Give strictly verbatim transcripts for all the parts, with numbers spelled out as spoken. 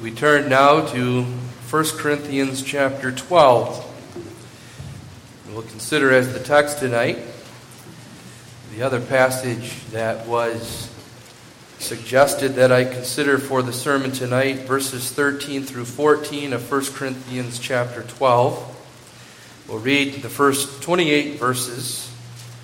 We turn now to First Corinthians chapter twelve. We'll consider as the text tonight the other passage that was suggested that I consider for the sermon tonight, verses thirteen through fourteen of First Corinthians chapter twelve. We'll read the first twenty-eight verses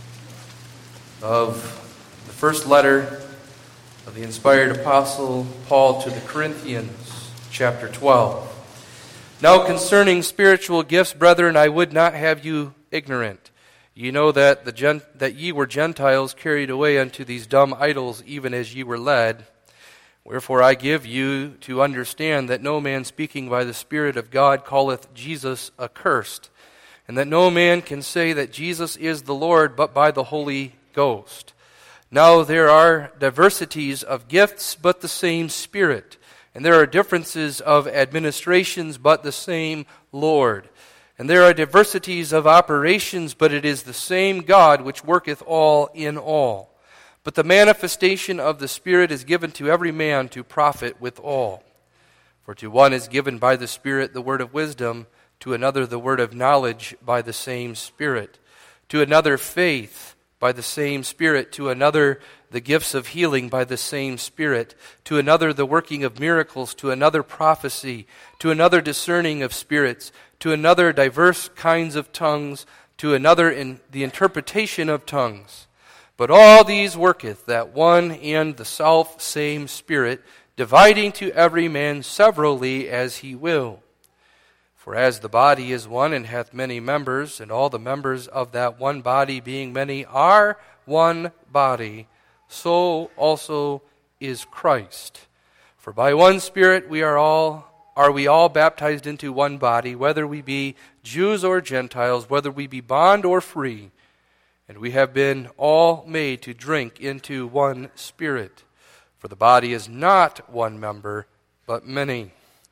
of the first letter of the inspired apostle Paul to the Corinthians, chapter twelve. Now concerning spiritual gifts, brethren, I would not have you ignorant. Ye know that the gent- that ye were Gentiles carried away unto these dumb idols, even as ye were led. Wherefore I give you to understand that no man speaking by the Spirit of God calleth Jesus accursed, and that no man can say that Jesus is the Lord but by the Holy Ghost. Now there are diversities of gifts, but the same Spirit. And there are differences of administrations, but the same Lord. And there are diversities of operations, but it is the same God which worketh all in all. But the manifestation of the Spirit is given to every man to profit withal. For to one is given by the Spirit the word of wisdom, to another the word of knowledge by the same Spirit, to another faith by the same Spirit, to another the gifts of healing by the same Spirit, to another the working of miracles, to another prophecy, to another discerning of spirits, to another diverse kinds of tongues, to another in the interpretation of tongues. But all these worketh that one and the self same Spirit, dividing to every man severally as he will. For as the body is one and hath many members, and all the members of that one body being many are one body, so also is Christ. For by one Spirit we are all are we all baptized into one body, whether we be Jews or Gentiles, whether we be bond or free, and we have been all made to drink into one Spirit. For the body is not one member, but many.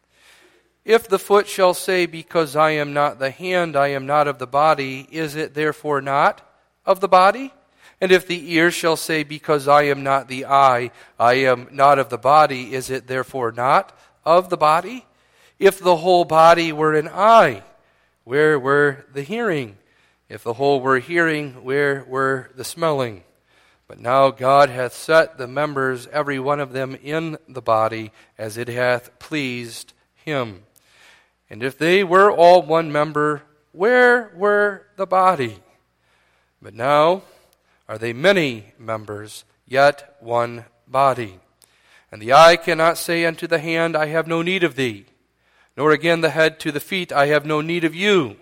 If the foot shall say, because I am not the hand, I am not of the body, is it therefore not of the body? And if the ear shall say, because I am not the eye, I am not of the body, is it therefore not of the body? If the whole body were an eye, where were the hearing? If the whole were hearing, where were the smelling? But now God hath set the members, every one of them, in the body, as it hath pleased him. And if they were all one member, where were the body? But now are they many members, yet one body. And the eye cannot say unto the hand, I have no need of thee, nor again the head to the feet, I have no need of you.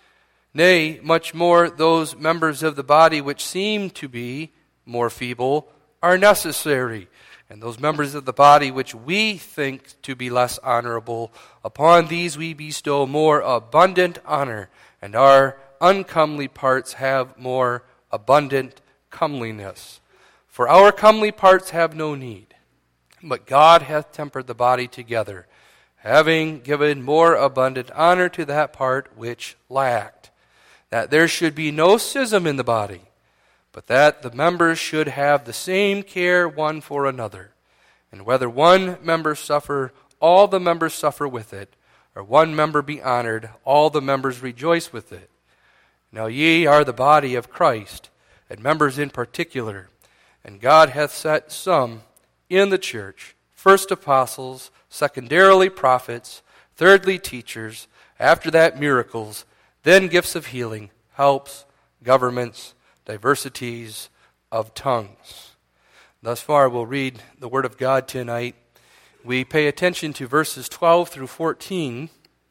Nay, much more those members of the body which seem to be more feeble are necessary. And those members of the body which we think to be less honorable, upon these we bestow more abundant honor, and our uncomely parts have more abundant comeliness. For our comely parts have no need, but God hath tempered the body together, having given more abundant honor to that part which lacked, that there should be no schism in the body, but that the members should have the same care one for another. And whether one member suffer, all the members suffer with it, or one member be honored, all the members rejoice with it. Now ye are the body of Christ, and members in particular. And God hath set some in the church, first apostles, secondarily prophets, thirdly teachers, after that miracles, then gifts of healing, helps, governments, diversities of tongues. Thus far, we'll read the Word of God tonight. We pay attention to verses twelve through fourteen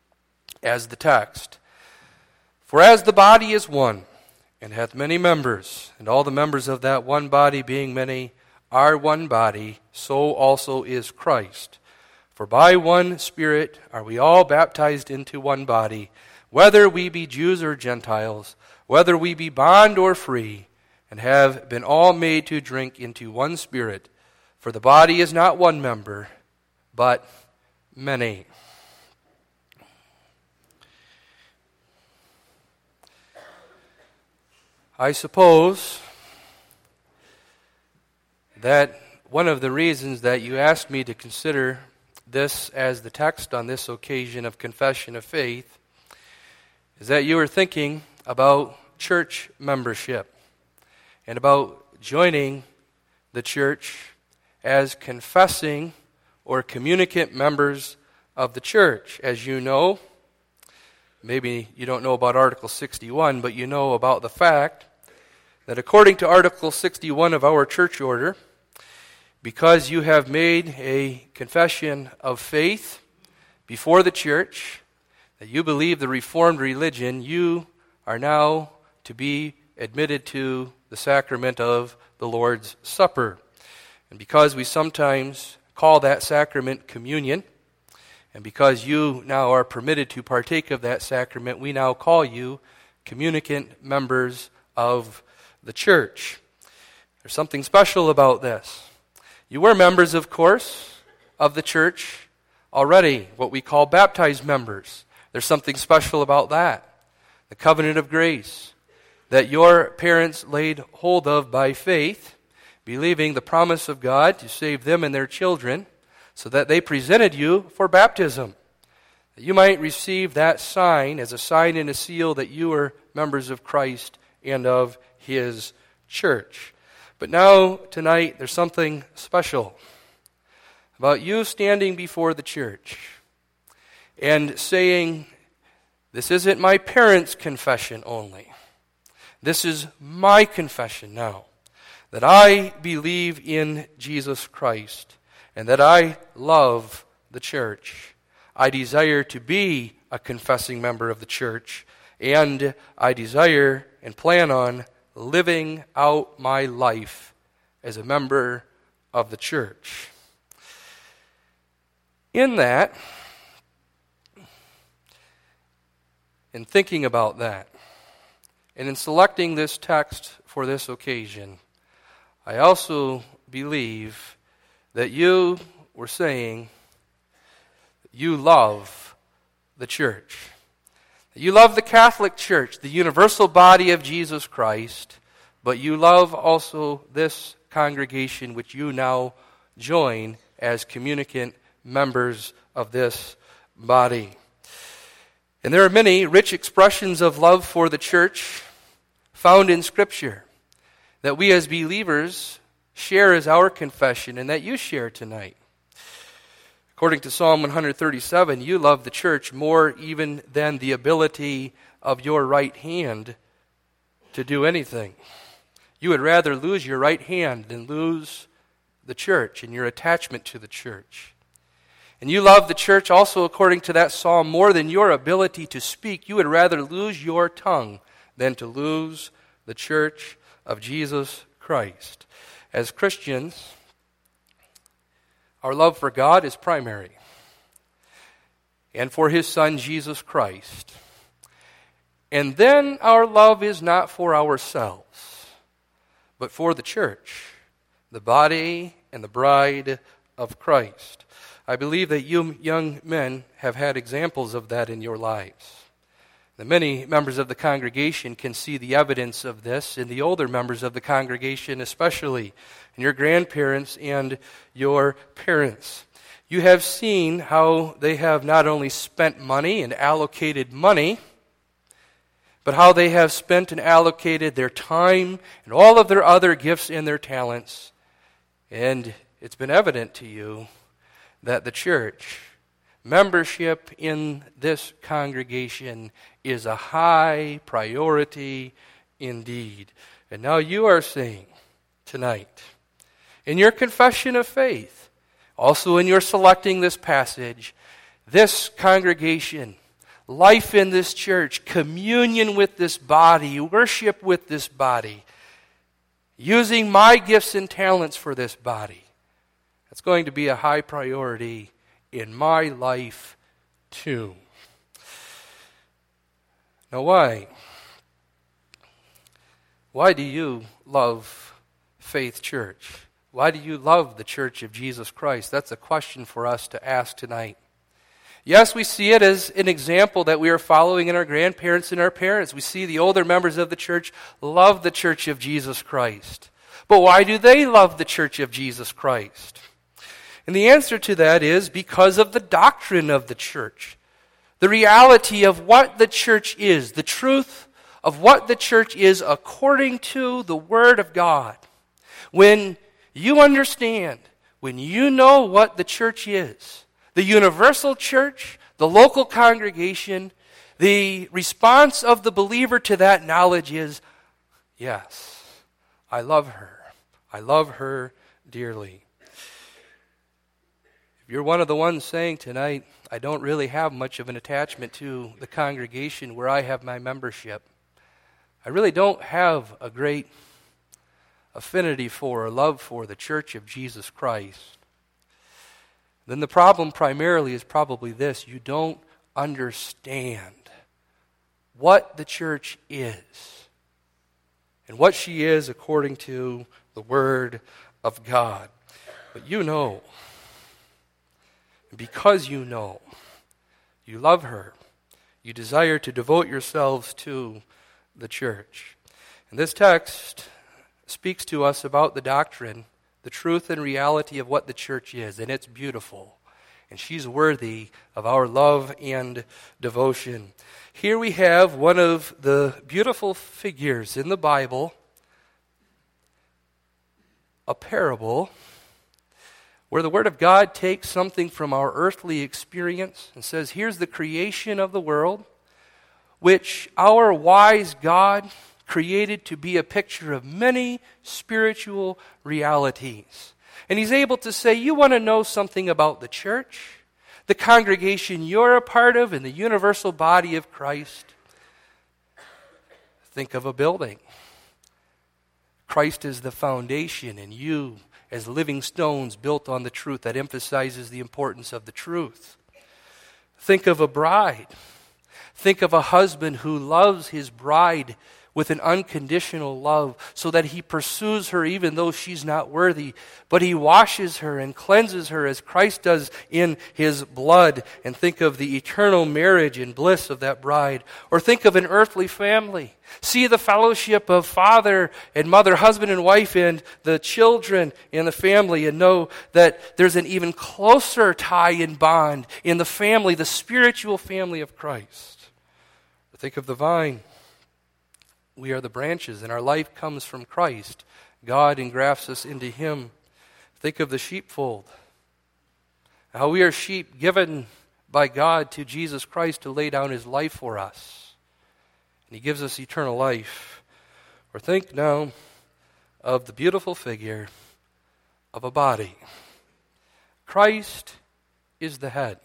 as the text. For as the body is one, and hath many members, and all the members of that one body being many are one body, so also is Christ. For by one Spirit are we all baptized into one body, whether we be Jews or Gentiles, whether we be bond or free, and have been all made to drink into one Spirit. For the body is not one member, but many. I suppose that one of the reasons that you asked me to consider this as the text on this occasion of confession of faith is that you are thinking about church membership and about joining the church as confessing or communicant members of the church. As you know, maybe you don't know about Article sixty-one, but you know about the fact that according to Article sixty-one of our church order, because you have made a confession of faith before the church, that you believe the Reformed religion, you are now to be admitted to the sacrament of the Lord's Supper. And because we sometimes call that sacrament communion, and because you now are permitted to partake of that sacrament, we now call you communicant members of the church. There's something special about this. You were members, of course, of the church already, what we call baptized members. There's something special about that. The covenant of grace that your parents laid hold of by faith, believing the promise of God to save them and their children, so that they presented you for baptism, that you might receive that sign as a sign and a seal that you are members of Christ and of His church. But now, tonight, there's something special about you standing before the church and saying, this isn't my parents' confession only. This is my confession now, that I believe in Jesus Christ and that I love the church. I desire to be a confessing member of the church, and I desire and plan on living out my life as a member of the church. In that, in thinking about that, and in selecting this text for this occasion, I also believe that you were saying you love the church. You love the Catholic Church, the universal body of Jesus Christ, but you love also this congregation which you now join as communicant members of this body. And there are many rich expressions of love for the church found in Scripture that we as believers share as our confession and that you share tonight. According to Psalm one thirty-seven, you love the church more even than the ability of your right hand to do anything. You would rather lose your right hand than lose the church and your attachment to the church. And you love the church also according to that psalm more than your ability to speak. You would rather lose your tongue than to lose the church of Jesus Christ. As Christians, our love for God is primary, and for His Son, Jesus Christ. And then our love is not for ourselves, but for the church, the body and the bride of Christ. I believe that you young men have had examples of that in your lives. The many members of the congregation can see the evidence of this in the older members of the congregation, especially in your grandparents and your parents. You have seen how they have not only spent money and allocated money, but how they have spent and allocated their time and all of their other gifts and their talents. And it's been evident to you that the church, membership in this congregation, is a high priority indeed. And now you are saying tonight, in your confession of faith, also in your selecting this passage, this congregation, life in this church, communion with this body, worship with this body, using my gifts and talents for this body, that's going to be a high priority in my life too. Now why? Why do you love Faith Church? Why do you love the Church of Jesus Christ? That's a question for us to ask tonight. Yes, we see it as an example that we are following in our grandparents and our parents. We see the older members of the church love the Church of Jesus Christ. But why do they love the Church of Jesus Christ? And the answer to that is because of the doctrine of the church. The reality of what the church is, the truth of what the church is according to the Word of God. When you understand, when you know what the church is, the universal church, the local congregation, the response of the believer to that knowledge is, yes, I love her. I love her dearly. If you're one of the ones saying tonight, I don't really have much of an attachment to the congregation where I have my membership, I really don't have a great affinity for or love for the Church of Jesus Christ, then the problem primarily is probably this: you don't understand what the church is and what she is according to the Word of God. But you know, and because you know, you love her, you desire to devote yourselves to the church. And this text speaks to us about the doctrine, the truth and reality of what the church is, and it's beautiful. And she's worthy of our love and devotion. Here we have one of the beautiful figures in the Bible, a parable where the Word of God takes something from our earthly experience and says, here's the creation of the world, which our wise God created to be a picture of many spiritual realities. And He's able to say, you want to know something about the church, the congregation you're a part of, and the universal body of Christ? Think of a building. Christ is the foundation, and you as living stones built on the truth. That emphasizes the importance of the truth. Think of a bride. Think of a husband who loves his bride with an unconditional love, so that he pursues her even though she's not worthy. But he washes her and cleanses her as Christ does in His blood. And think of the eternal marriage and bliss of that bride. Or think of an earthly family. See the fellowship of father and mother, husband and wife, and the children in the family, and know that there's an even closer tie and bond in the family, the spiritual family of Christ. Or think of the vine. We are the branches, and our life comes from Christ. God engrafts us into Him. Think of the sheepfold. How we are sheep given by God to Jesus Christ to lay down His life for us. And He gives us eternal life. Or think now of the beautiful figure of a body. Christ is the head.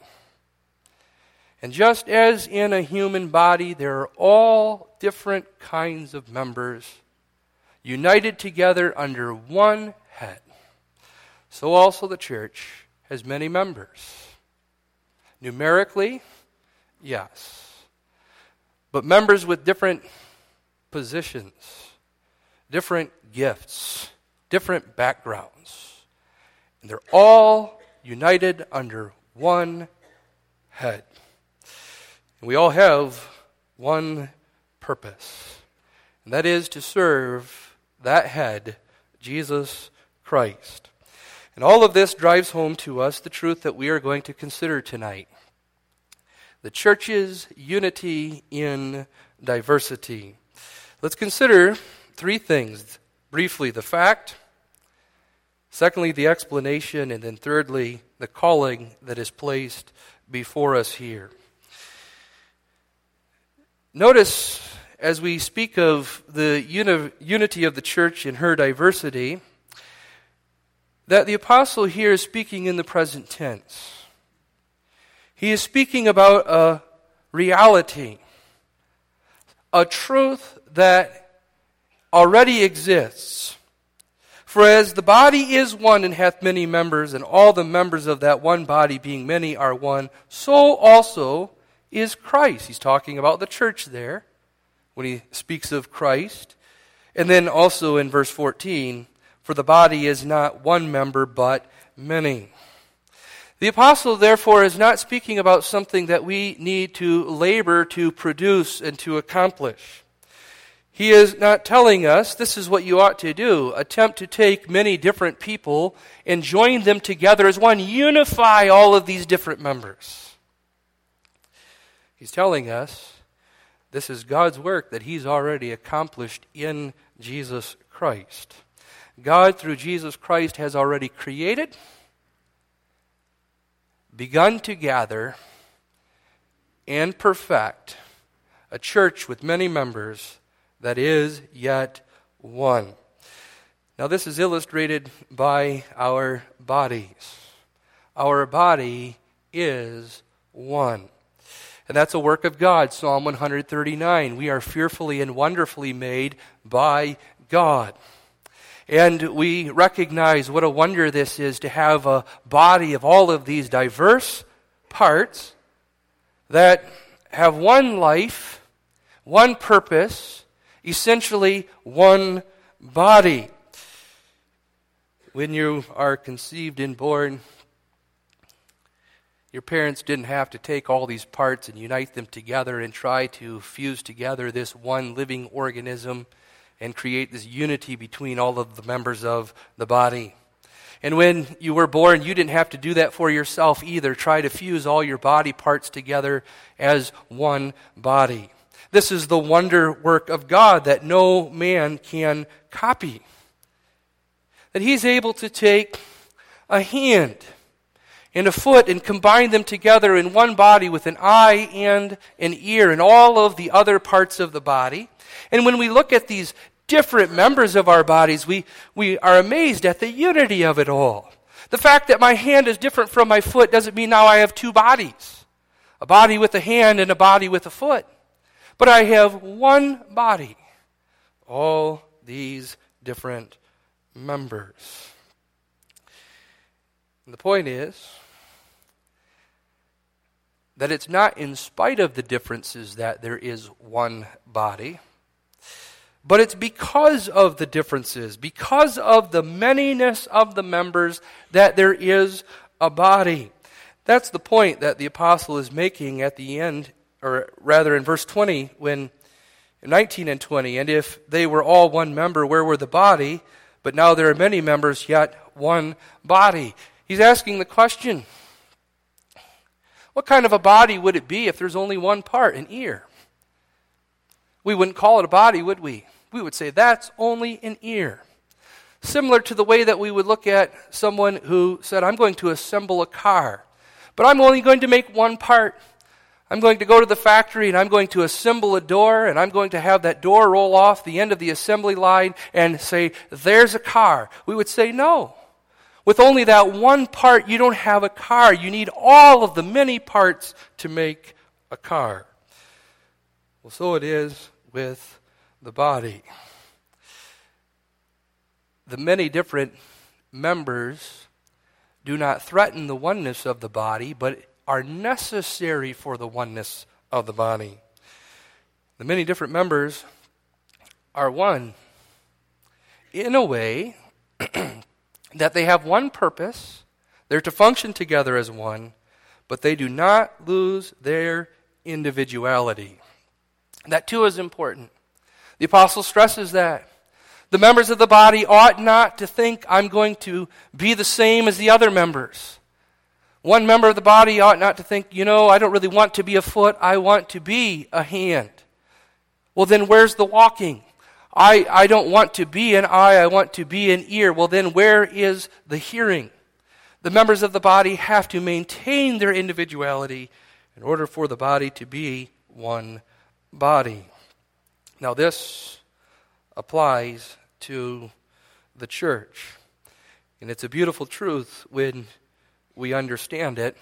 And just as in a human body, there are all different kinds of members united together under one head, so also the church has many members. Numerically, yes. But members with different positions, different gifts, different backgrounds. And they're all united under one head. And we all have one purpose, and that is to serve that head, Jesus Christ. And all of this drives home to us the truth that we are going to consider tonight. The church's unity in diversity. Let's consider three things. Briefly, the fact. Secondly, the explanation. And then thirdly, the calling that is placed before us here. Notice, as we speak of the uni- unity of the church in her diversity, that the apostle here is speaking in the present tense. He is speaking about a reality, a truth that already exists. For as the body is one and hath many members, and all the members of that one body being many are one, so also is Christ. He's talking about the church there when he speaks of Christ. And then also in verse fourteen, for the body is not one member but many. The apostle therefore is not speaking about something that we need to labor to produce and to accomplish. He is not telling us, this is what you ought to do. Attempt to take many different people and join them together as one. Unify all of these different members. He's telling us this is God's work that He's already accomplished in Jesus Christ. God, through Jesus Christ, has already created, begun to gather, and perfect a church with many members that is yet one. Now this is illustrated by our bodies. Our body is one. And that's a work of God. Psalm one thirty-nine. We are fearfully and wonderfully made by God. And we recognize what a wonder this is to have a body of all of these diverse parts that have one life, one purpose, essentially one body. When you are conceived and born, your parents didn't have to take all these parts and unite them together and try to fuse together this one living organism and create this unity between all of the members of the body. And when you were born, you didn't have to do that for yourself either. Try to fuse all your body parts together as one body. This is the wonder work of God that no man can copy. That He's able to take a hand and a foot and combine them together in one body with an eye and an ear and all of the other parts of the body. And when we look at these different members of our bodies, we, we are amazed at the unity of it all. The fact that my hand is different from my foot doesn't mean now I have two bodies. A body with a hand and a body with a foot. But I have one body. All these different members. And the point is that it's not in spite of the differences that there is one body, but it's because of the differences, because of the manyness of the members, that there is a body. That's the point that the apostle is making at the end, or rather in verse twenty, when nineteen and twenty, and if they were all one member, where were the body? But now there are many members, yet one body. He's asking the question, what kind of a body would it be if there's only one part, an ear? We wouldn't call it a body, would we? We would say that's only an ear. Similar to the way that we would look at someone who said, I'm going to assemble a car, but I'm only going to make one part. I'm going to go to the factory and I'm going to assemble a door and I'm going to have that door roll off the end of the assembly line and say, there's a car. We would say, no. With only that one part, you don't have a car. You need all of the many parts to make a car. Well, so it is with the body. The many different members do not threaten the oneness of the body, but are necessary for the oneness of the body. The many different members are one in a way that they have one purpose. They're to function together as one, but they do not lose their individuality. That too is important. The apostle stresses that. The members of the body ought not to think I'm going to be the same as the other members. One member of the body ought not to think, you know, I don't really want to be a foot, I want to be a hand. Well, then where's the walking? I, I don't want to be an eye, I want to be an ear. Well, then where is the hearing? The members of the body have to maintain their individuality in order for the body to be one body. Now this applies to the church. And it's a beautiful truth when we understand it.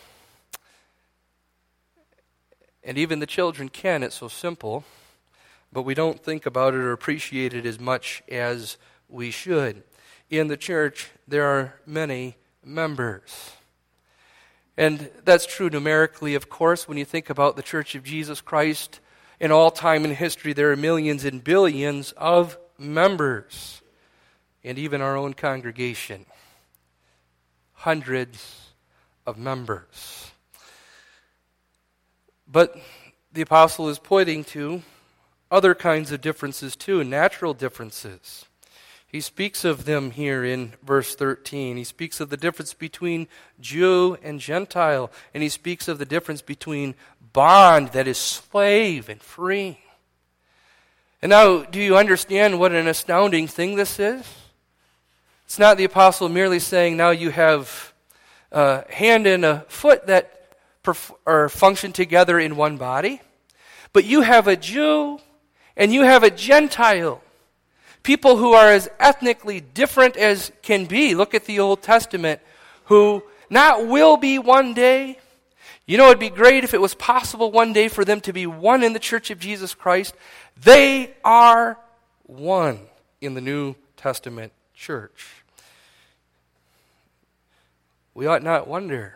And even the children can. It's so simple. But we don't think about it or appreciate it as much as we should. In the church, there are many members. And that's true numerically, of course. When you think about the Church of Jesus Christ, in all time in history, there are millions and billions of members. And even our own congregation. Hundreds of members. But the apostle is pointing to other kinds of differences too, natural differences. He speaks of them here in verse thirteen. He speaks of the difference between Jew and Gentile, and he speaks of the difference between bond, that is slave, and free. And now, do you understand what an astounding thing this is? It's not the apostle merely saying, now you have a hand and a foot that perf- or function together in one body, but you have a Jew and you have a Gentile. People who are as ethnically different as can be. Look at the Old Testament, who not will be one day. You know, it'd be great if it was possible one day for them to be one in the Church of Jesus Christ. They are one in the New Testament church. We ought not wonder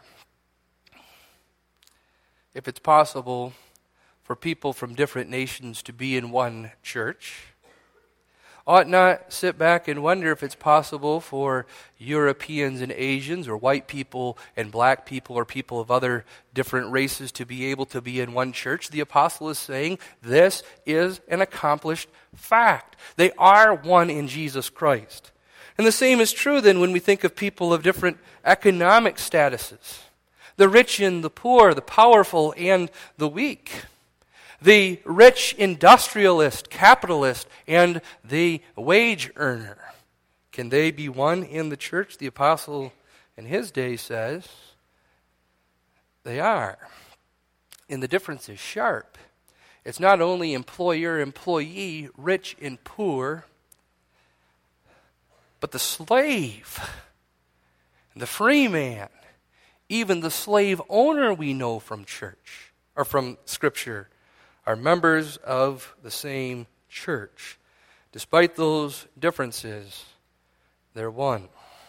if it's possible for people from different nations to be in one church. Ought not sit back and wonder if it's possible for Europeans and Asians, or white people and black people, or people of other different races to be able to be in one church. The apostle is saying this is an accomplished fact. They are one in Jesus Christ. And the same is true then when we think of people of different economic statuses. The rich and the poor, the powerful and the weak. The rich industrialist, capitalist, and the wage earner. Can they be one in the church? The apostle in his day says they are. And the difference is sharp. It's not only employer, employee, rich and poor, but the slave, the free man, even the slave owner we know from church, or from Scripture, are members of the same church. Despite those differences, they're one.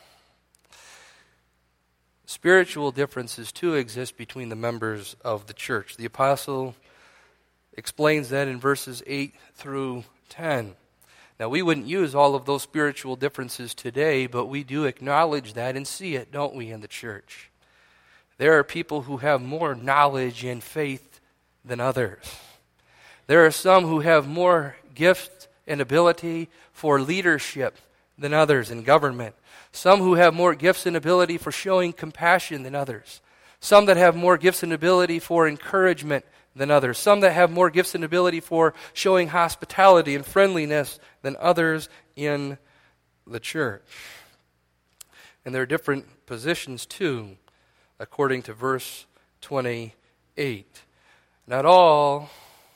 Spiritual differences too exist between the members of the church. The apostle explains that in verses eight through ten. Now, we wouldn't use all of those spiritual differences today, but we do acknowledge that and see it, don't we, in the church? There are people who have more knowledge and faith than others. There are some who have more gift and ability for leadership than others in government. Some who have more gifts and ability for showing compassion than others. Some that have more gifts and ability for encouragement than others. Some that have more gifts and ability for showing hospitality and friendliness than others in the church. And there are different positions too, according to verse twenty-eight. Not all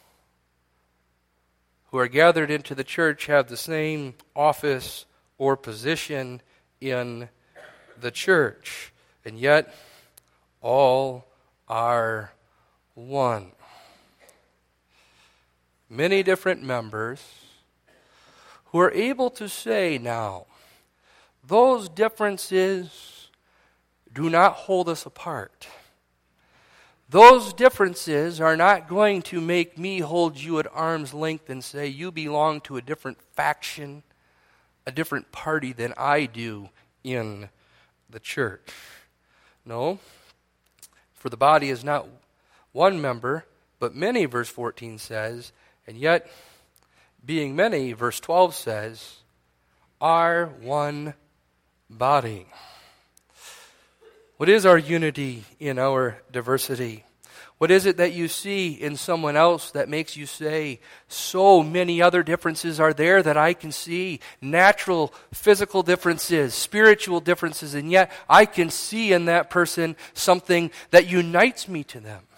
who are gathered into the church have the same office or position in the church, and yet all are one. Many different members who are able to say now, those differences do not hold us apart. Those differences are not going to make me hold you at arm's length and say you belong to a different faction, a different party than I do in the church. No, for the body is not one member, but many, verse fourteen says, and yet, being many, verse twelve says, are one body. What is our unity in our diversity? What is it that you see in someone else that makes you say, so many other differences are there that I can see? Natural, physical differences, spiritual differences, and yet I can see in that person something that unites me to them.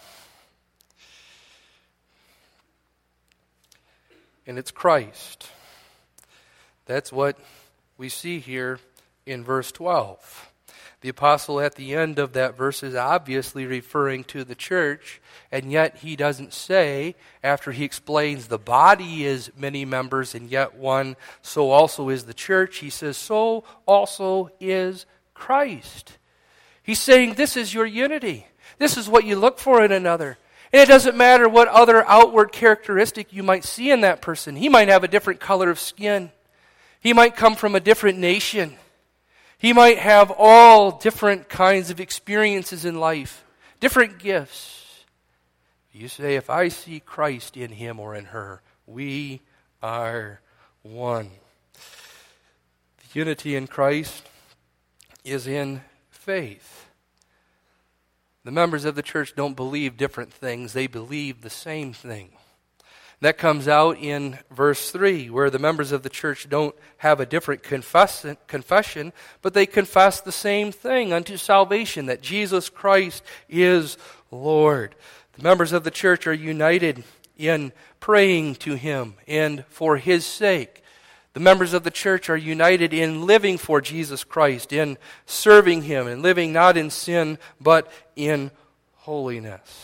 And it's Christ. That's what we see here in verse twelve. The apostle at the end of that verse is obviously referring to the church, and yet he doesn't say, after he explains the body is many members and yet one, so also is the church. He says, so also is Christ. He's saying this is your unity. This is what you look for in another. And it doesn't matter what other outward characteristic you might see in that person. He might have a different color of skin. He might come from a different nation. He might have all different kinds of experiences in life, different gifts. You say, if I see Christ in him or in her, We are one. The unity in Christ is in faith. The members of the church don't believe different things. They believe the same thing. That comes out in verse three, where the members of the church don't have a different confess- confession, but they confess the same thing unto salvation, that Jesus Christ is Lord. The members of the church are united in praying to Him and for His sake. The members of the church are united in living for Jesus Christ, in serving Him, and living not in sin, but in holiness.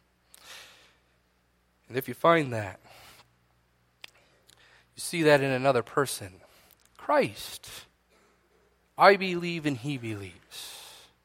And if you find that, you see that in another person, Christ. I believe and He believes.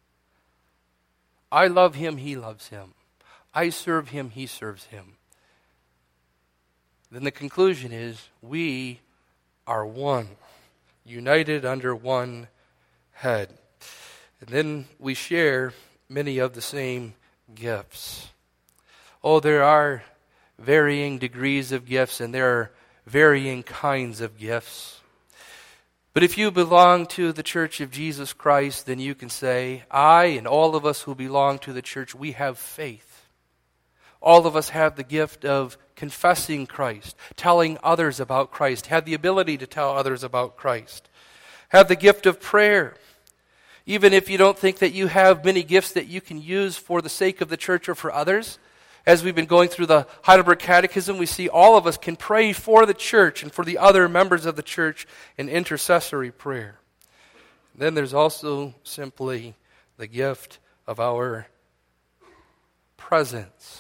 I love Him, He loves Him. I serve Him, He serves Him. Then the conclusion is, we are one, united under one head. And then we share many of the same gifts. Oh, there are varying degrees of gifts, and there are varying kinds of gifts. But if you belong to the Church of Jesus Christ, then you can say, I and all of us who belong to the church, we have faith. All of us have the gift of confessing Christ, telling others about Christ, have the ability to tell others about Christ, have the gift of prayer. Even if you don't think that you have many gifts that you can use for the sake of the church or for others, as we've been going through the Heidelberg Catechism, we see all of us can pray for the church and for the other members of the church in intercessory prayer. Then there's also simply the gift of our presence.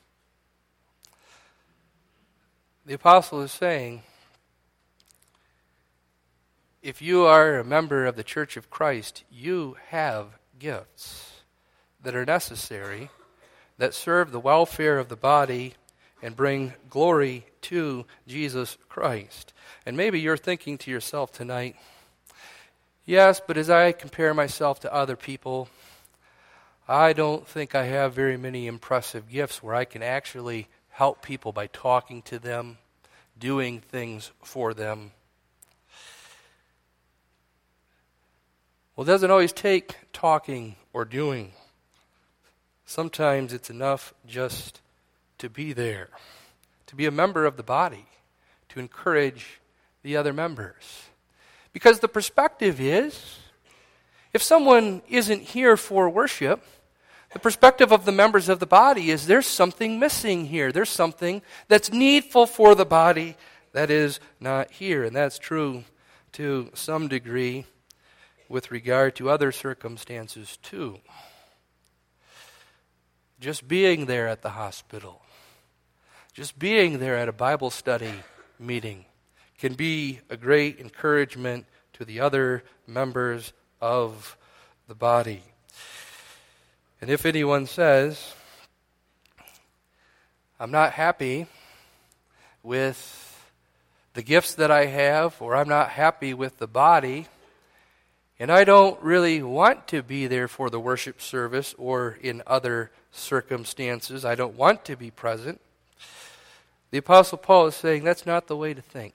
The apostle is saying, if you are a member of the Church of Christ, you have gifts that are necessary, that serve the welfare of the body and bring glory to Jesus Christ. And maybe you're thinking to yourself tonight, yes, but as I compare myself to other people, I don't think I have very many impressive gifts where I can actually help people by talking to them, doing things for them. Well, it doesn't always take talking or doing. Sometimes it's enough just to be there, to be a member of the body, to encourage the other members. Because the perspective is, if someone isn't here for worship, the perspective of the members of the body is there's something missing here. There's something that's needful for the body that is not here. And that's true to some degree with regard to other circumstances too. Just being there at the hospital, just being there at a Bible study meeting can be a great encouragement to the other members of the body. And if anyone says, I'm not happy with the gifts that I have, or I'm not happy with the body, and I don't really want to be there for the worship service or in other circumstances, I don't want to be present, the Apostle Paul is saying that's not the way to think.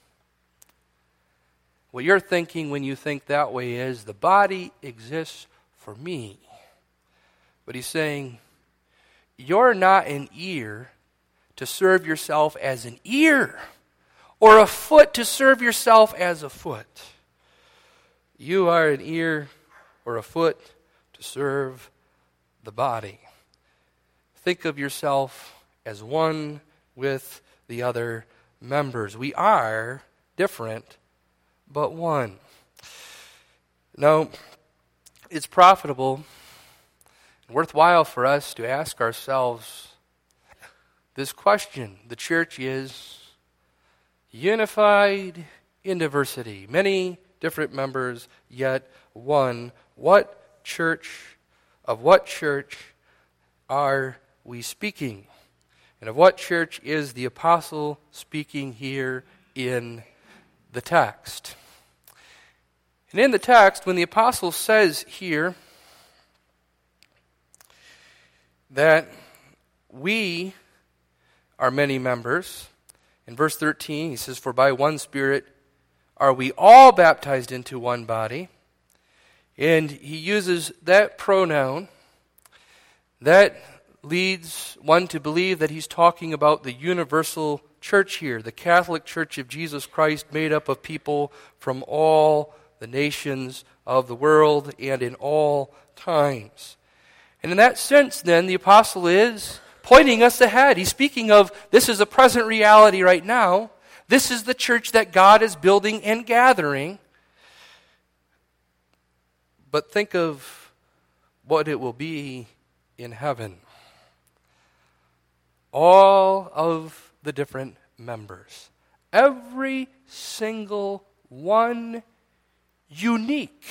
What you're thinking when you think that way is the body exists for me. But he's saying, you're not an ear to serve yourself as an ear, or a foot to serve yourself as a foot. You are an ear or a foot to serve the body. Think of yourself as one with the other members. We are different, but one. Now, it's profitable worthwhile for us to ask ourselves this question. The church is unified in diversity, many different members, yet one. What church, of what church are we speaking? And of what church is the apostle speaking here in the text? And in the text, when the apostle says here that we are many members, In verse thirteen, he says, "For by one Spirit are we all baptized into one body." And he uses that pronoun. That leads one to believe that he's talking about the universal church here, the Catholic Church of Jesus Christ, made up of people from all the nations of the world and in all times. And in that sense, then, the apostle is pointing us ahead. He's speaking of this is a present reality right now. This is the church that God is building and gathering. But think of what it will be in heaven. All of the different members, every single one unique.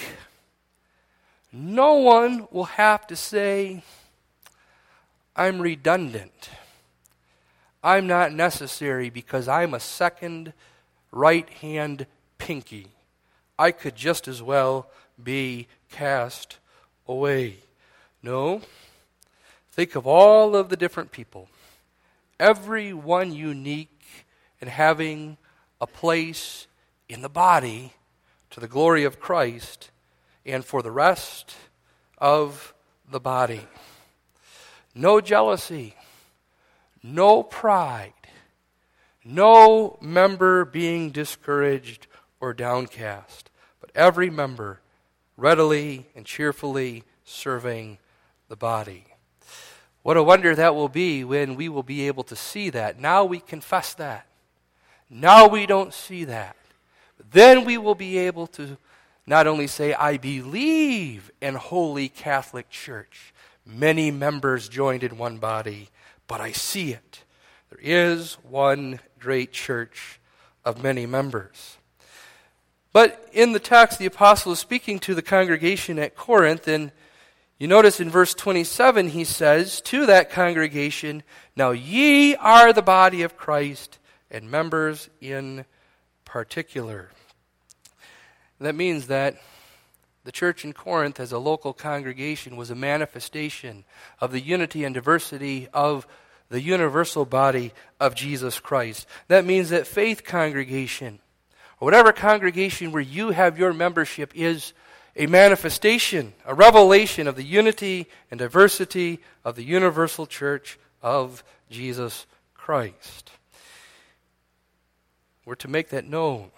No one will have to say, "I'm redundant. I'm not necessary because I'm a second right-hand pinky. I could just as well be cast away." No. Think of all of the different people. Every one unique and having a place in the body to the glory of Christ and for the rest of the body. No jealousy, no pride, no member being discouraged or downcast, but every member readily and cheerfully serving the body. What a wonder that will be when we will be able to see that. Now we confess that. Now we don't see that. But then we will be able to not only say, "I believe in Holy Catholic Church, many members joined in one body, but I see it. There is one great church of many members." But in the text, the apostle is speaking to the congregation at Corinth, and you notice in verse twenty-seven, he says to that congregation, "Now ye are the body of Christ, and members in particular." That means that the church in Corinth as a local congregation was a manifestation of the unity and diversity of the universal body of Jesus Christ. That means that Faith Congregation, or whatever congregation where you have your membership, is a manifestation, a revelation of the unity and diversity of the universal church of Jesus Christ. We're to make that known.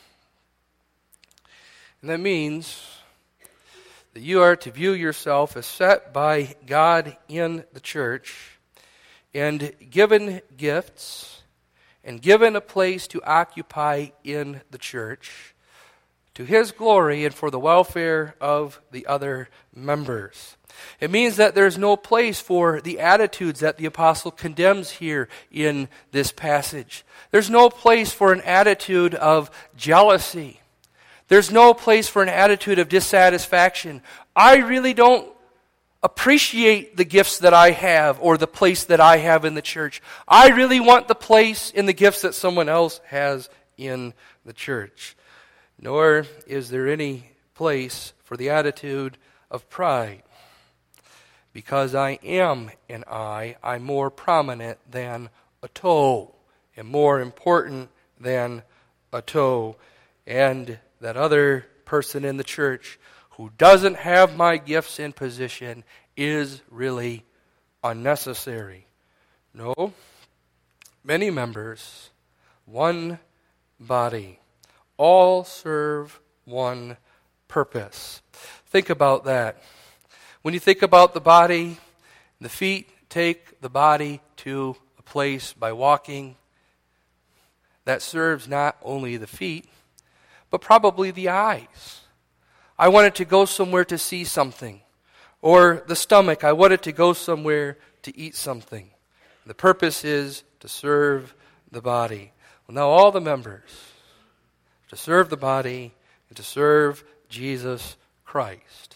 And that means that you are to view yourself as set by God in the church and given gifts and given a place to occupy in the church to His glory and for the welfare of the other members. It means that there's no place for the attitudes that the apostle condemns here in this passage. There's no place for an attitude of jealousy. There's no place for an attitude of dissatisfaction. I really don't appreciate the gifts that I have or the place that I have in the church. I really want the place in the gifts that someone else has in the church. Nor is there any place for the attitude of pride. Because I am an eye, I'm more prominent than a toe, and more important than a toe. And that other person in the church who doesn't have my gifts and position is really unnecessary. No. Many members, one body, all serve one purpose. Think about that. When you think about the body, the feet take the body to a place by walking. That serves not only the feet, but probably the eyes. I wanted to go somewhere to see something. Or the stomach, I wanted to go somewhere to eat something. The purpose is to serve the body. Well, now all the members, to serve the body and to serve Jesus Christ.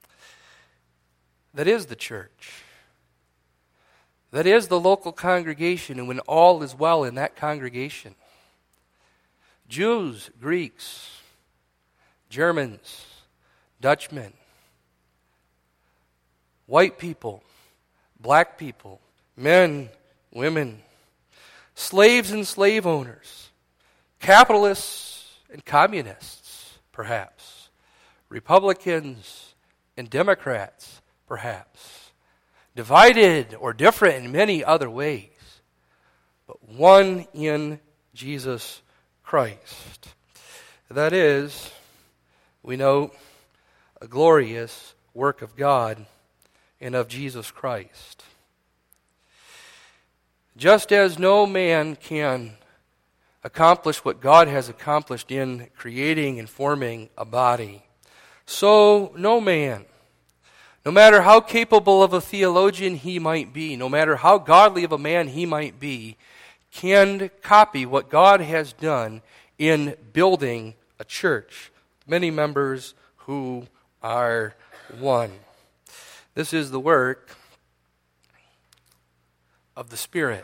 That is the church. That is the local congregation, and when all is well in that congregation. Jews, Greeks, Germans, Dutchmen, white people, black people, men, women, slaves and slave owners, capitalists and communists, perhaps, Republicans and Democrats, perhaps, divided or different in many other ways, but one in Jesus Christ. That is, we know, a glorious work of God and of Jesus Christ. Just as no man can accomplish what God has accomplished in creating and forming a body, so no man, no matter how capable of a theologian he might be, no matter how godly of a man he might be, can copy what God has done in building a church. Many members who are one. This is the work of the Spirit.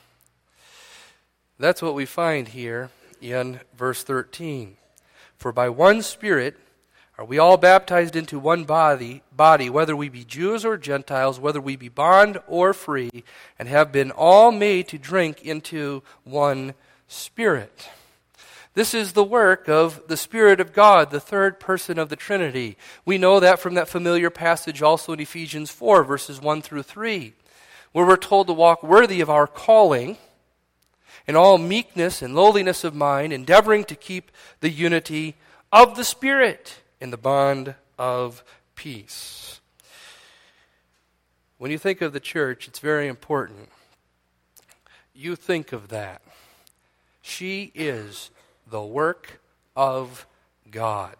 That's what we find here in verse thirteen. For by one Spirit are we all baptized into one body, body, whether we be Jews or Gentiles, whether we be bond or free, and have been all made to drink into one Spirit. This is the work of the Spirit of God, the third person of the Trinity. We know that from that familiar passage also in Ephesians four, verses one through three, where we're told to walk worthy of our calling in all meekness and lowliness of mind, endeavoring to keep the unity of the Spirit in the bond of peace. When you think of the church, it's very important. You think of that. She is the work of God.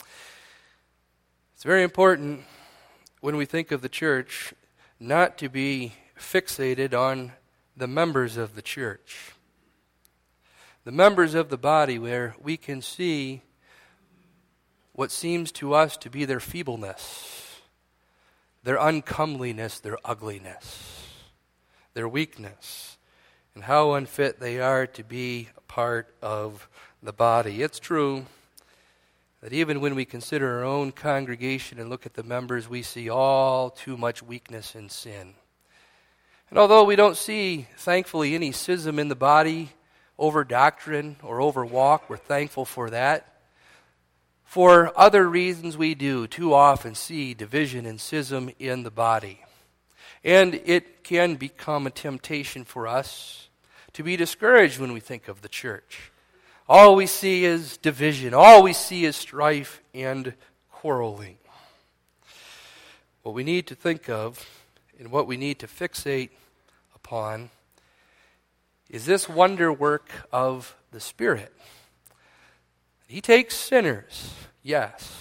It's very important when we think of the church not to be fixated on the members of the church. The members of the body where we can see what seems to us to be their feebleness, their uncomeliness, their ugliness, their weakness, and how unfit they are to be a part of the body. It's true that even when we consider our own congregation and look at the members, we see all too much weakness and sin. And although we don't see, thankfully, any schism in the body over doctrine or over walk, we're thankful for that. For other reasons we do too often see division and schism in the body. And it can become a temptation for us to be discouraged when we think of the church. All we see is division. All we see is strife and quarreling. What we need to think of and what we need to fixate upon is this wonder work of the Spirit. He takes sinners, yes,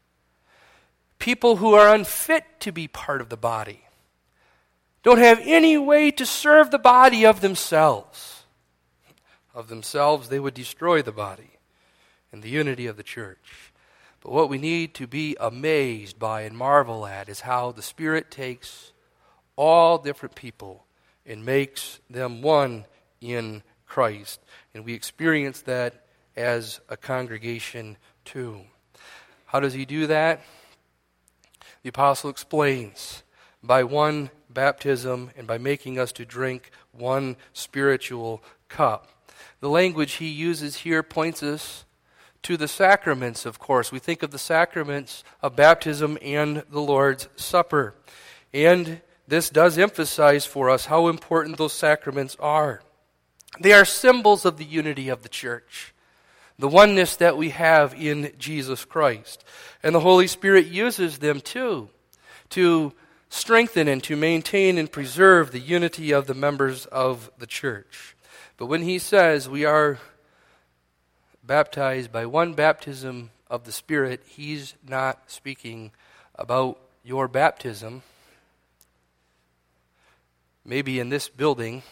people who are unfit to be part of the body, don't have any way to serve the body of themselves. Of themselves, they would destroy the body and the unity of the church. But what we need to be amazed by and marvel at is how the Spirit takes all different people and makes them one in Christ. And we experience that as a congregation too. How does he do that? The apostle explains, by one baptism and by making us to drink one spiritual cup. The language he uses here points us to the sacraments, of course. We think of the sacraments of baptism and the Lord's Supper. And this does emphasize for us how important those sacraments are. They are symbols of the unity of the church, the oneness that we have in Jesus Christ. And the Holy Spirit uses them too to strengthen and to maintain and preserve the unity of the members of the church. But when he says we are baptized by one baptism of the Spirit, he's not speaking about your baptism, maybe in this building,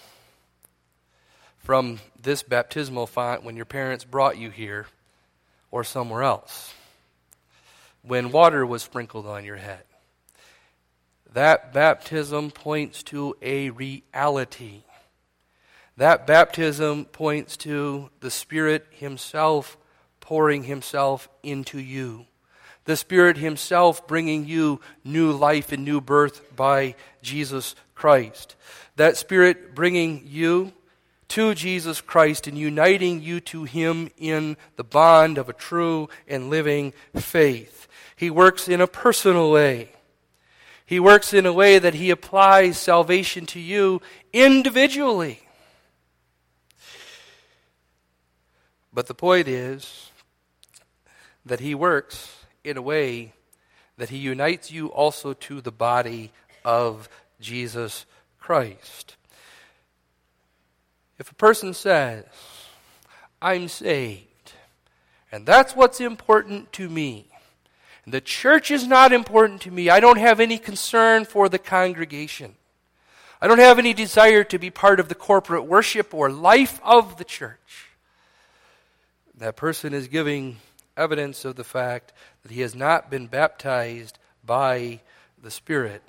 from this baptismal font when your parents brought you here, or somewhere else, when water was sprinkled on your head. That baptism points to a reality. That baptism points to the Spirit himself pouring himself into you. The Spirit himself bringing you new life and new birth by Jesus Christ. That Spirit bringing you to Jesus Christ and uniting you to Him in the bond of a true and living faith. He works in a personal way. He works in a way that He applies salvation to you individually. But the point is that He works in a way that He unites you also to the body of Jesus Christ. If a person says, I'm saved, and that's what's important to me, and the church is not important to me, I don't have any concern for the congregation, I don't have any desire to be part of the corporate worship or life of the church, that person is giving evidence of the fact that he has not been baptized by the Spirit.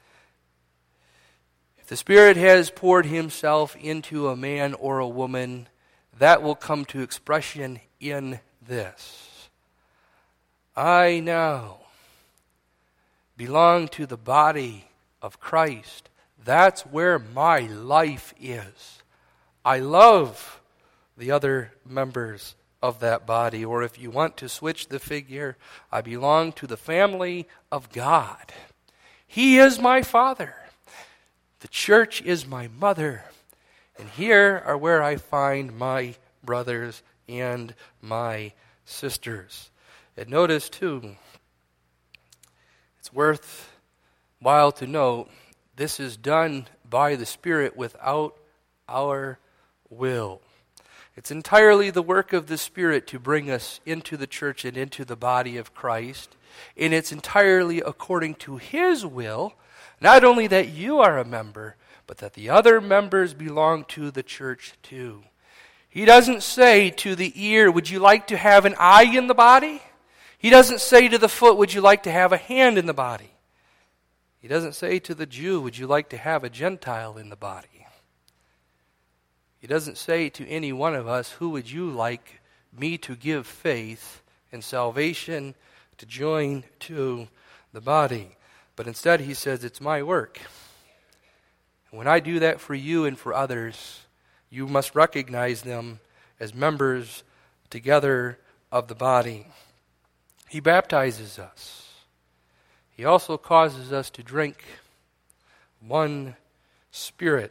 The Spirit has poured Himself into a man or a woman, that will come to expression in this. I now belong to the body of Christ. That's where my life is. I love the other members of that body. Or if you want to switch the figure, I belong to the family of God. He is my Father. The church is my mother, and here are where I find my brothers and my sisters. And notice, too, it's worthwhile to note, this is done by the Spirit without our will. It's entirely the work of the Spirit to bring us into the church and into the body of Christ, and it's entirely according to His will. Not only that you are a member, but that the other members belong to the church too. He doesn't say to the ear, would you like to have an eye in the body? He doesn't say to the foot, would you like to have a hand in the body? He doesn't say to the Jew, would you like to have a Gentile in the body? He doesn't say to any one of us, who would you like me to give faith and salvation to join to the body? But instead He says, it's my work. And when I do that for you and for others, you must recognize them as members together of the body. He baptizes us. He also causes us to drink one Spirit.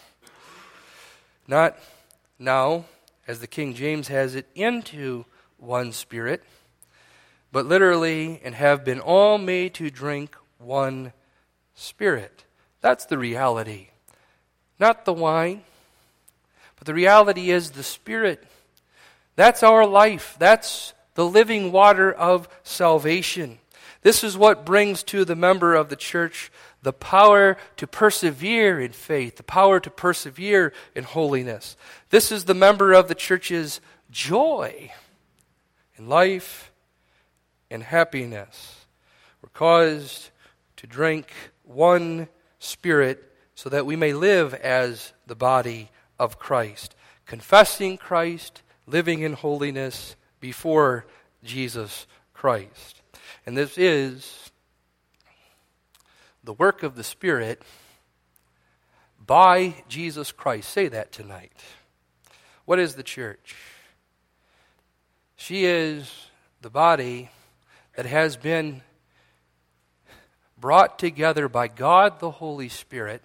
Not now, as the King James has it, into one Spirit, but literally, and have been all made to drink one Spirit. That's the reality. Not the wine, but the reality is the Spirit. That's our life. That's the living water of salvation. This is what brings to the member of the church the power to persevere in faith, the power to persevere in holiness. This is the member of the church's joy in life and happiness. We're caused to drink one Spirit so that we may live as the body of Christ, confessing Christ, living in holiness before Jesus Christ. And this is the work of the Spirit by Jesus Christ. Say that tonight. What is the church? She is the body that has been brought together by God the Holy Spirit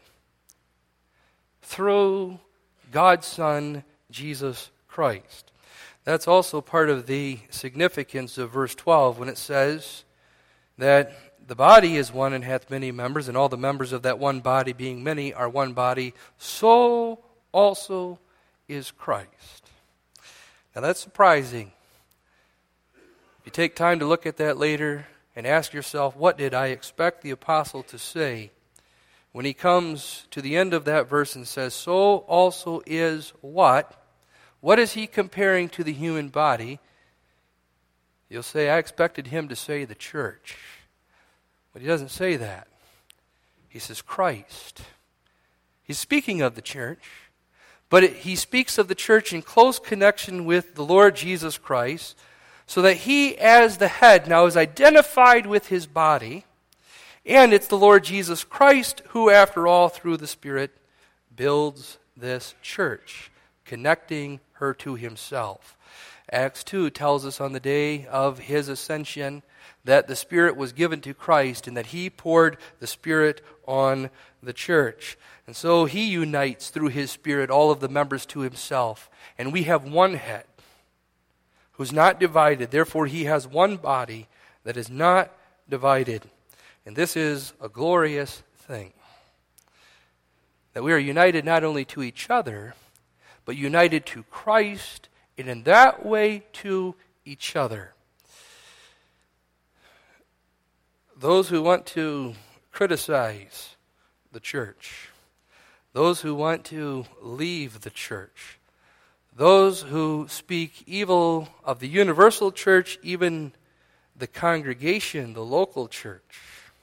through God's Son, Jesus Christ. That's also part of the significance of verse twelve when it says that the body is one and hath many members, and all the members of that one body, being many, are one body. So also is Christ. Now that's surprising. If you take time to look at that later and ask yourself, what did I expect the apostle to say when he comes to the end of that verse and says, so also is what? What is he comparing to the human body? You'll say, I expected him to say the church. But he doesn't say that. He says Christ. He's speaking of the church, but it, he speaks of the church in close connection with the Lord Jesus Christ, so that he as the head now is identified with his body, and it's the Lord Jesus Christ who, after all, through the Spirit, builds this church. connecting her to himself. Acts two tells us on the day of his ascension that the Spirit was given to Christ and that he poured the Spirit on the church. And so he unites through his Spirit all of the members to himself. And we have one head who's not divided. Therefore, he has one body that is not divided. And this is a glorious thing. That we are united not only to each other, but united to Christ, and in that way to each other. Those who want to criticize the church, those who want to leave the church, those who speak evil of the universal church, even the congregation, the local church,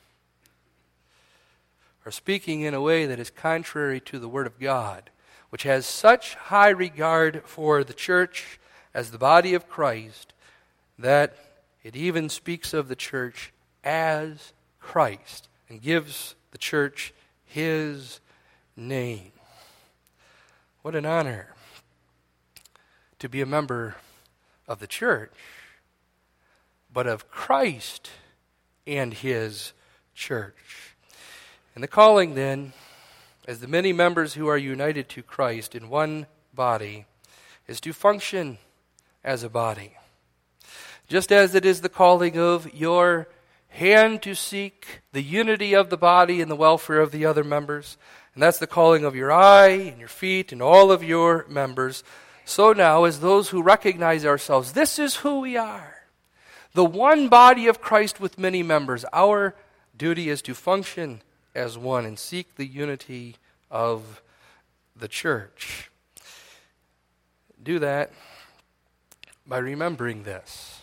are speaking in a way that is contrary to the Word of God, which has such high regard for the church as the body of Christ that it even speaks of the church as Christ and gives the church his name. What an honor to be a member of the church, but of Christ and his church. And the calling then, as the many members who are united to Christ in one body, is to function as a body. Just as it is the calling of your hand to seek the unity of the body and the welfare of the other members, and that's the calling of your eye and your feet and all of your members, so now as those who recognize ourselves, this is who we are. The one body of Christ with many members. Our duty is to function as one and seek the unity of the church. Do that by remembering this.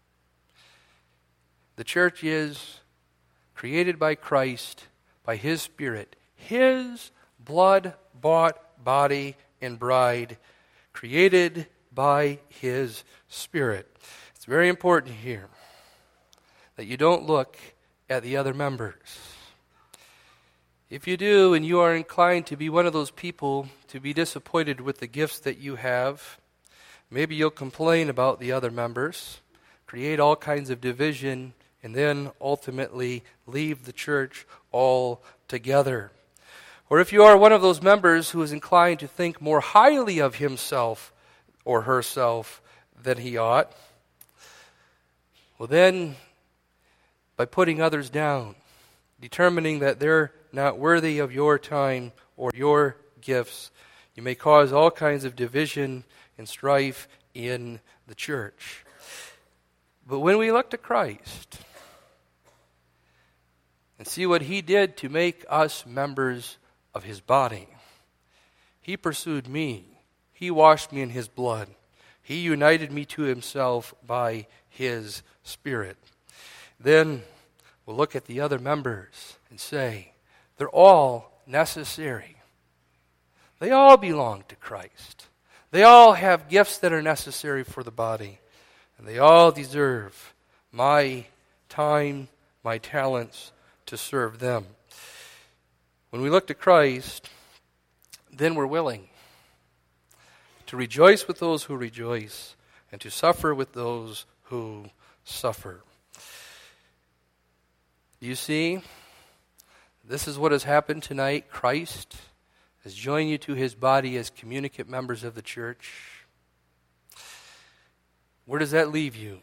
The church is created by Christ, by his Spirit, his blood-bought body and bride, created by his Spirit. It's very important here that you don't look at the other members. If you do, and you are inclined to be one of those people to be disappointed with the gifts that you have, maybe you'll complain about the other members, create all kinds of division, and then ultimately leave the church altogether. Or if you are one of those members who is inclined to think more highly of himself or herself than he ought, well then, by putting others down, determining that they're not worthy of your time or your gifts, you may cause all kinds of division and strife in the church. But when we look to Christ and see what he did to make us members of his body, he pursued me. He washed me in his blood. He united me to himself by his Spirit. Then we'll look at the other members and say, they're all necessary. They all belong to Christ. They all have gifts that are necessary for the body. And they all deserve my time, my talents to serve them. When we look to Christ, then we're willing to rejoice with those who rejoice and to suffer with those who suffer. You see, this is what has happened tonight. Christ has joined you to his body as communicant members of the church. Where does that leave you?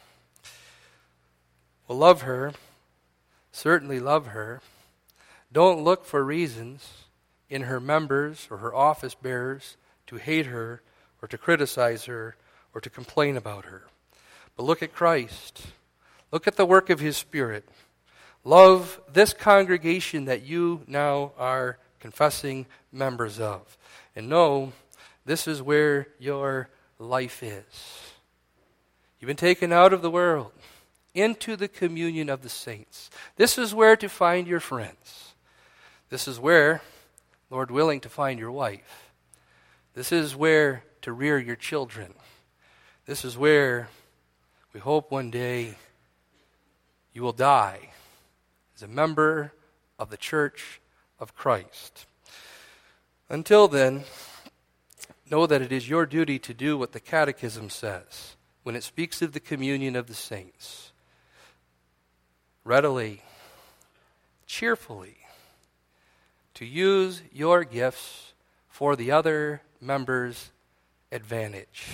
Well, love her. Certainly love her. Don't look for reasons in her members or her office bearers to hate her or to criticize her or to complain about her. But look at Christ. Look at the work of his Spirit. Love this congregation that you now are confessing members of. And know this is where your life is. You've been taken out of the world into the communion of the saints. This is where to find your friends. This is where, Lord willing, to find your wife. This is where to rear your children. This is where we hope one day you will die as a member of the church of Christ. Until then, know that it is your duty to do what the Catechism says when it speaks of the communion of the saints. Readily, cheerfully, to use your gifts for the other members' advantage.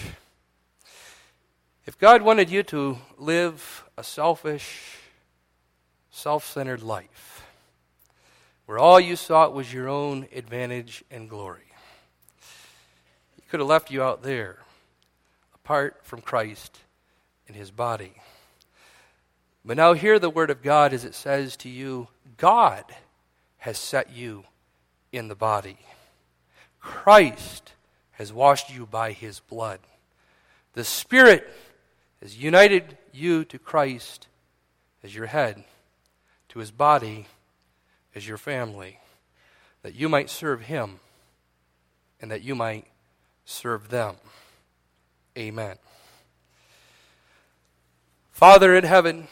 If God wanted you to live a selfish, self-centered life, where all you sought was your own advantage and glory, He could have left you out there, apart from Christ and His body. But now hear the word of God as it says to you, God has set you in the body. Christ has washed you by His blood. The Spirit has united you to Christ as your head, to His body as your family, that you might serve Him and that you might serve them. Amen. Father in heaven,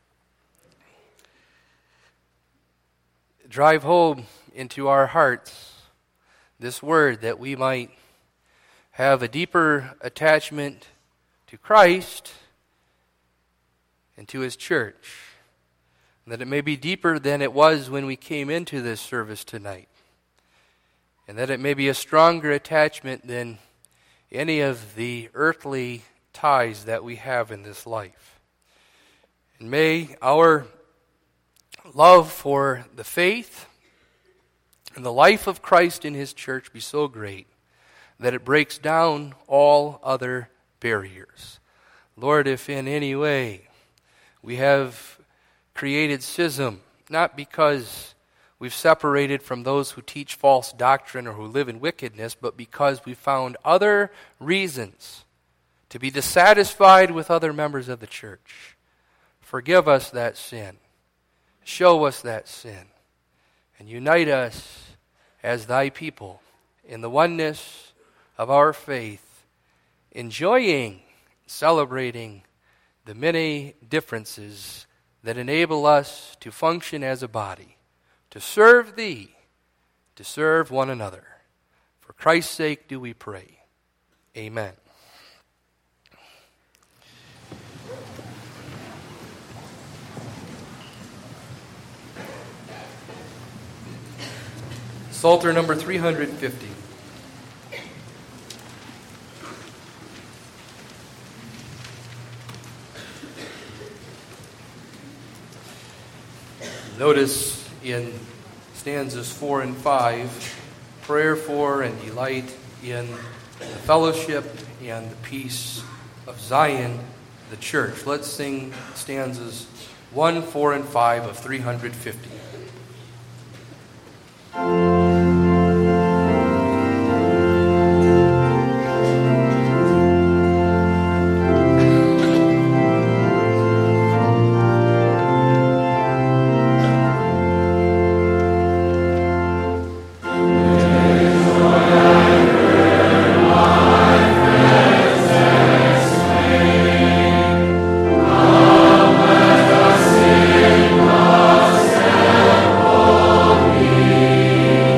drive home into our hearts this word that we might have a deeper attachment to Christ and to His church, and that it may be deeper than it was when we came into this service tonight, and that it may be a stronger attachment than any of the earthly ties that we have in this life. And may our love for the faith and the life of Christ in His church be so great that it breaks down all other barriers. Lord, if in any way we have created schism, not because we've separated from those who teach false doctrine or who live in wickedness, but because we found other reasons to be dissatisfied with other members of the church, forgive us that sin. Show us that sin. And unite us as Thy people in the oneness of our faith, enjoying, celebrating the many differences that enable us to function as a body, to serve Thee, to serve one another. For Christ's sake do we pray. Amen. Psalter number three hundred fifty. Notice in stanzas four and five, prayer for and delight in the fellowship and the peace of Zion, the church. Let's sing stanzas one, four, and five of three hundred fifty. Amen.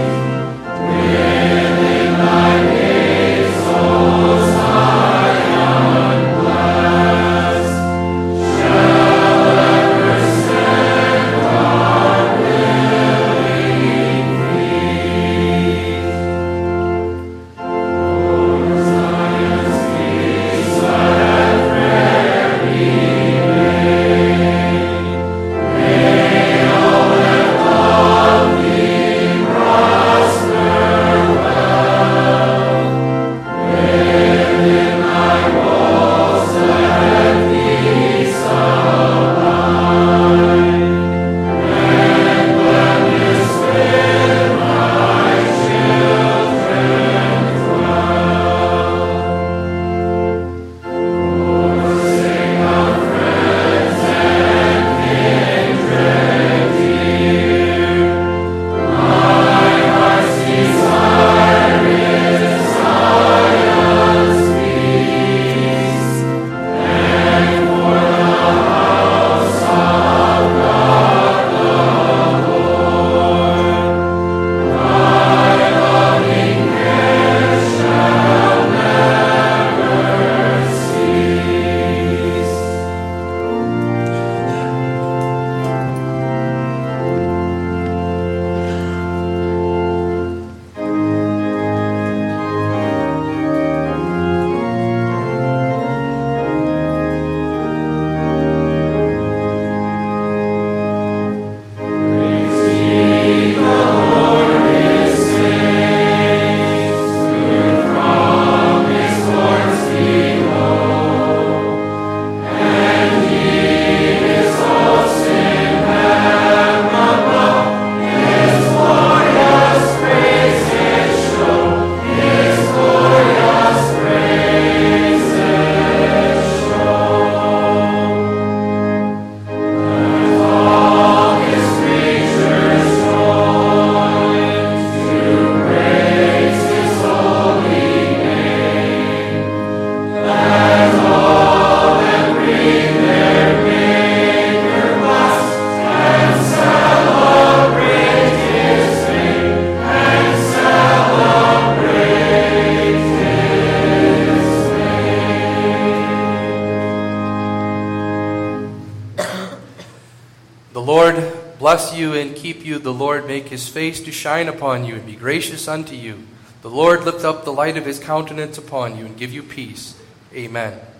The Lord bless you and keep you. The Lord make his face to shine upon you and be gracious unto you. The Lord lift up the light of his countenance upon you and give you peace. Amen.